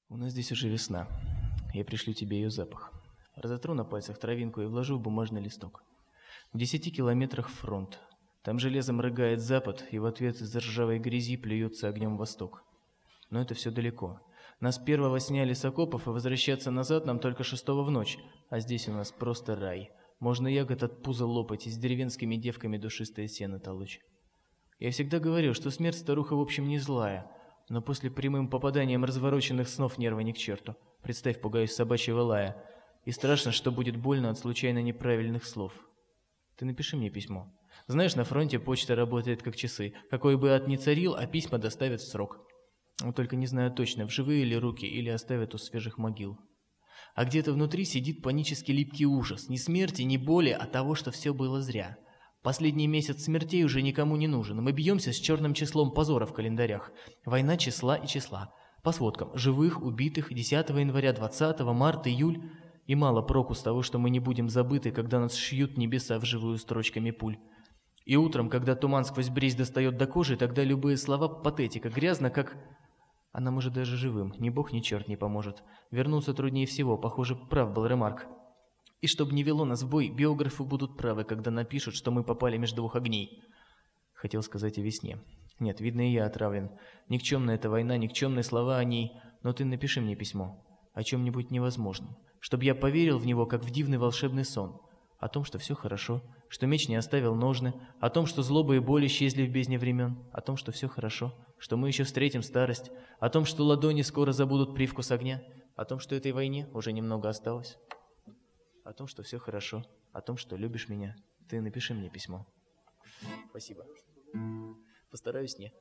У нас здесь уже весна. Я пришлю тебе ее запах. Разотру на пальцах травинку и вложу в бумажный листок. В 10 километрах фронт. Там железом рыгает запад, и в ответ из ржавой грязи плюется огнем восток. Но это все далеко. Нас первого сняли с окопов, и возвращаться назад нам только 6-го в ночь. А здесь у нас просто рай. Можно ягод от пуза лопать и с деревенскими девками душистое сено толочь. Я всегда говорю, что смерть старуха в общем не злая, но после прямым попаданием развороченных снов нервы ни к черту. Представь, пугаюсь собачьего лая. И страшно, что будет больно от случайно неправильных слов. Ты напиши мне письмо. Знаешь, на фронте почта работает как часы. Какой бы ад ни царил, а письма доставят в срок. Вот только не знаю точно, в живые ли руки или оставят у свежих могил. А где-то внутри сидит панически липкий ужас. Не смерти, не боли, а того, что все было зря. Последний месяц смертей уже никому не нужен. Мы бьемся с черным числом позора в календарях. Война числа и числа. По сводкам. Живых, убитых, 10 января, 20, марта, июль. И мало проку с того, что мы не будем забыты, когда нас шьют небеса вживую строчками пуль. И утром, когда туман сквозь брезь достает до кожи, тогда любые слова патетика, грязно, как... А нам уже даже живым ни бог, ни черт не поможет. Вернуться труднее всего, похоже, прав был Ремарк. И чтоб не вело нас в бой, биографы будут правы, когда напишут, что мы попали между двух огней. Хотел сказать о весне. Нет, видно, и я отравлен. Никчемная эта война, никчемные слова о ней. Но ты напиши мне письмо. О чем-нибудь невозможном. Чтоб я поверил в него, как в дивный волшебный сон. О том, что все хорошо, что меч не оставил ножны, о том, что злоба и боль исчезли в бездне времен, о том, что все хорошо, что мы еще встретим старость, о том, что ладони скоро забудут привкус огня, о том, что этой войне уже немного осталось, о том, что все хорошо, о том, что любишь меня. Ты напиши мне письмо. Спасибо. Постараюсь не.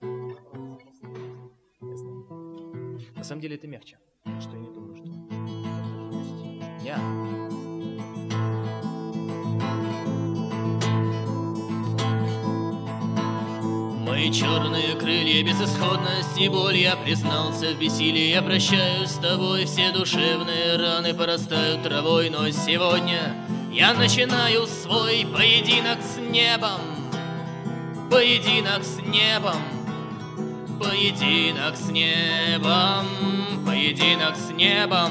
Я знаю. На самом деле это мягче, что я не думаю, что... Я... Мои черные крылья, безысходность и боль, я признался в бессилии, я прощаюсь с тобой, все душевные раны порастают травой, но сегодня я начинаю свой поединок с небом, поединок с небом, поединок с небом, поединок с небом.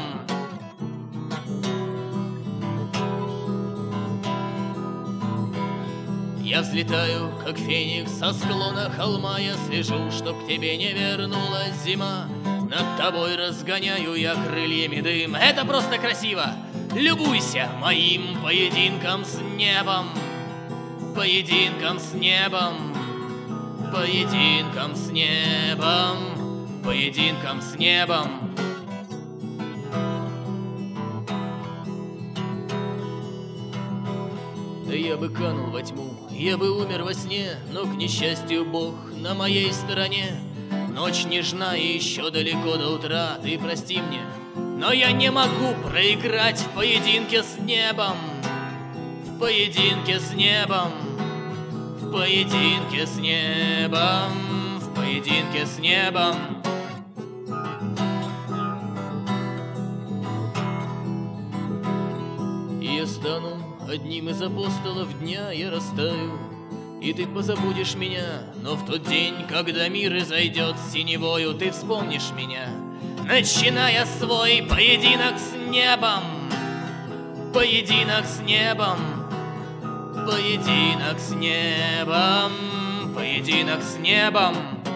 Я взлетаю, как феникс со склона холма, я слежу, чтоб к тебе не вернулась зима. Над тобой разгоняю я крыльями дым. Это просто красиво! Любуйся моим поединком с небом, поединком с небом, поединком с небом, поединком с небом. Да я бы канул во тьму, я бы умер во сне, но, к несчастью, Бог на моей стороне. Ночь нежна и еще далеко до утра, ты прости мне, но я не могу проиграть в поединке с небом, в поединке с небом, в поединке с небом, в поединке с небом. И я стану одним из апостолов дня, я растаю, и ты позабудешь меня. Но в тот день, когда мир изойдет синевою, ты вспомнишь меня, начиная свой поединок с небом, поединок с небом, поединок с небом, поединок с небом.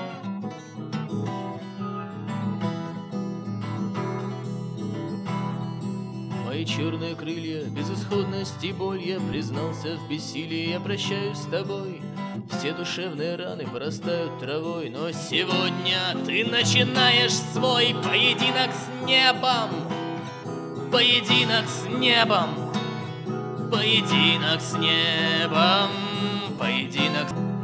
Мои черные крылья, безысходность и боль, я признался в бессилии, я прощаюсь с тобой. Все душевные раны порастают травой, но сегодня ты начинаешь свой поединок с небом, поединок с небом, поединок с небом, поединок с небом.